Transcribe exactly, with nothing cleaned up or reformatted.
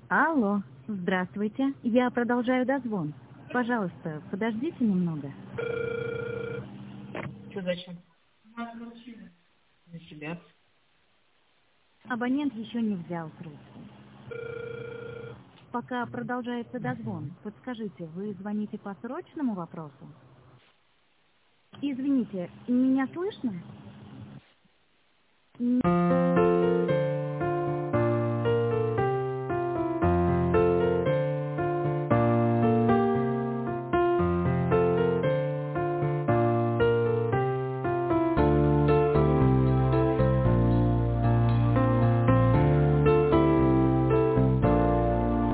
Алло, здравствуйте. Я продолжаю дозвон. Пожалуйста, подождите немного. Что зачем? На себя. Абонент еще не взял трубку. Пока продолжается дозвон, подскажите, вы звоните по срочному вопросу? Извините, меня слышно? Н-